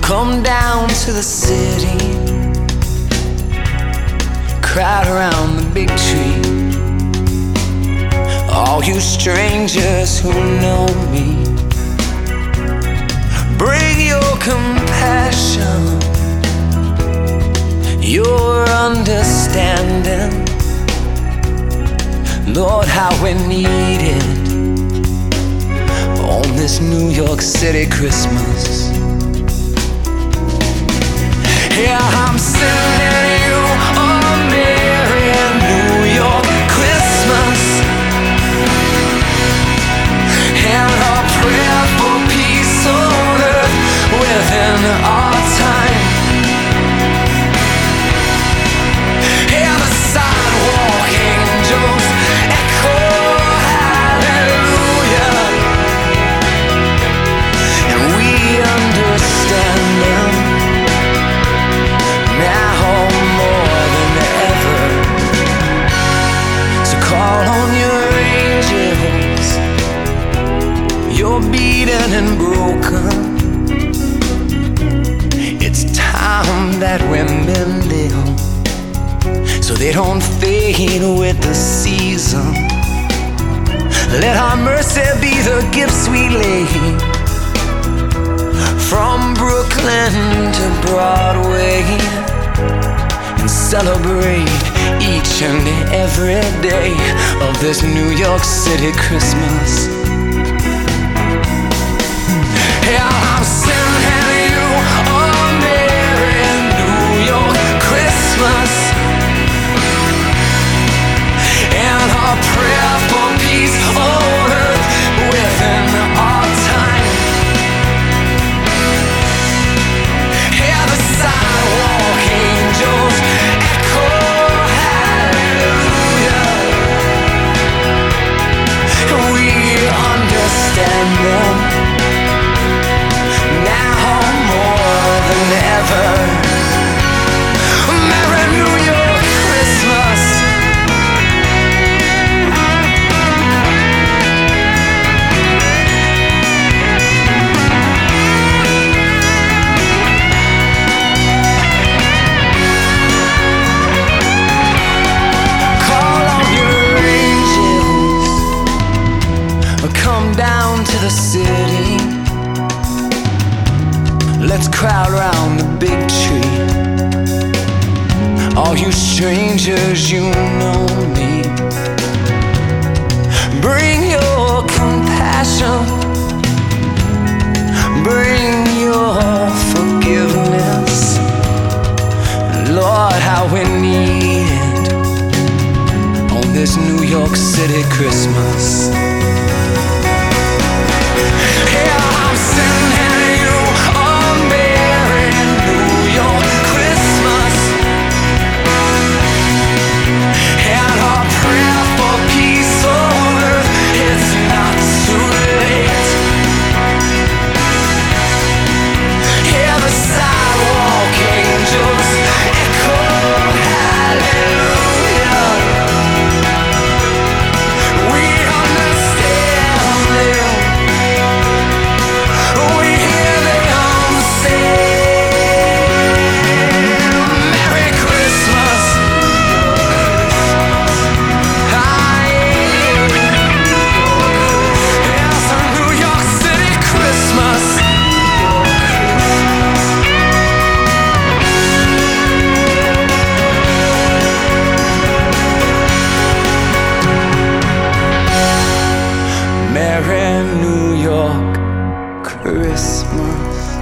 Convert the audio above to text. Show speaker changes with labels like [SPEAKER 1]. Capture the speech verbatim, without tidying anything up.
[SPEAKER 1] Come down to the city, crowd around the big tree. All you strangers who know me, bring your compassion, your understanding. Lord, how we need it on this New York City Christmas. Yeah, I'm sending you a merry New York Christmas, and a prayer for peace on earth within our time. Yeah, the sidewalk angels echo hallelujah, and we understand them now more than ever. So call on your angels, you're beaten and broken. It's time that we mend them, so they don't fade with the season. Let our mercy be the gifts we lay from Brooklyn to Broadway, and celebrate each and every day of this New York City Christmas. Yeah, I'm sending you a merry New York Christmas, and a prayer for peace on earth within our time. Yeah, the sidewalk angels echo hallelujah. We understand them now more than ever. Merry New York Christmas. Call on your angels, come down to the city. Let's crowd round the big tree. All you strangers, you know me, bring your compassion, bring your forgiveness. Lord, how we need it on this New York City Christmas. Yeah, I'm sending you a merry New York Christmas, and a prayer for peace on earth. It's not too late. Yeah, the sidewalk angels echo hallelujah. We understand them. We hear them sing Merry Christmas. It's a New York City Christmas. Merry New York Christmas.